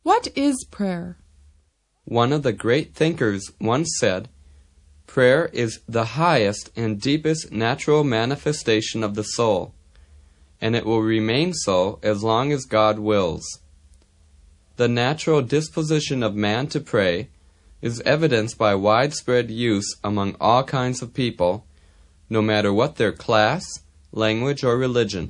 What is prayer? One of the great thinkers once said, "Prayer is the highest and deepest natural manifestation of the soul, and it will remain so as long as God wills." The natural disposition of man to pray is evidenced by widespread use among all kinds of people, no matter what their class, language, or religion.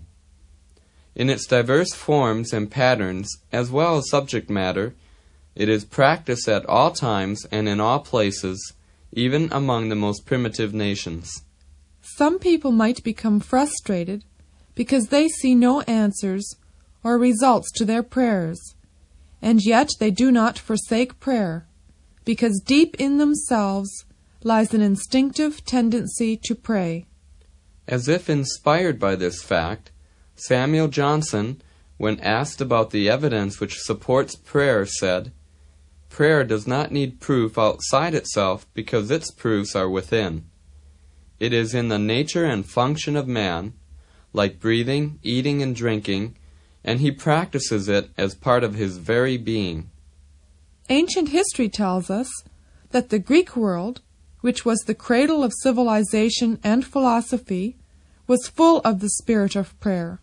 In its diverse forms and patterns, as well as subject matter, it is practiced at all times and in all places, even among the most primitive nations. Some people might become frustrated because they see no answers or results to their prayers, and yet they do not forsake prayer, because deep in themselves lies an instinctive tendency to pray. As if inspired by this fact, Samuel Johnson, when asked about the evidence which supports prayer, said, "Prayer does not need proof outside itself because its proofs are within. It is in the nature and function of man, like breathing, eating, and drinking, and he practices it as part of his very being." Ancient history tells us that the Greek world, which was the cradle of civilization and philosophy, was full of the spirit of prayer.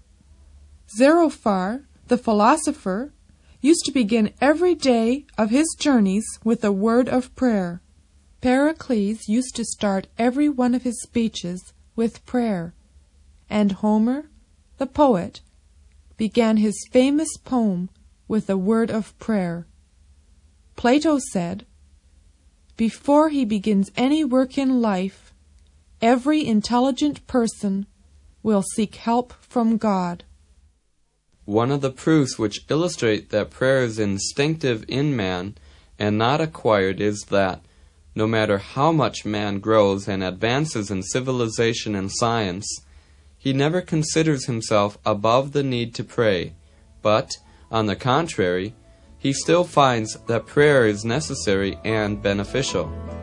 Xenophon, the philosopher, used to begin every day of his journeys with a word of prayer. Pericles used to start every one of his speeches with prayer, and Homer, the poet, began his famous poem with a word of prayer. Plato said, "Before he begins any work in life, every intelligent person will seek help from God." One of the proofs which illustrate that prayer is instinctive in man and not acquired is that, no matter how much man grows and advances in civilization and science, he never considers himself above the need to pray, but, on the contrary, he still finds that prayer is necessary and beneficial.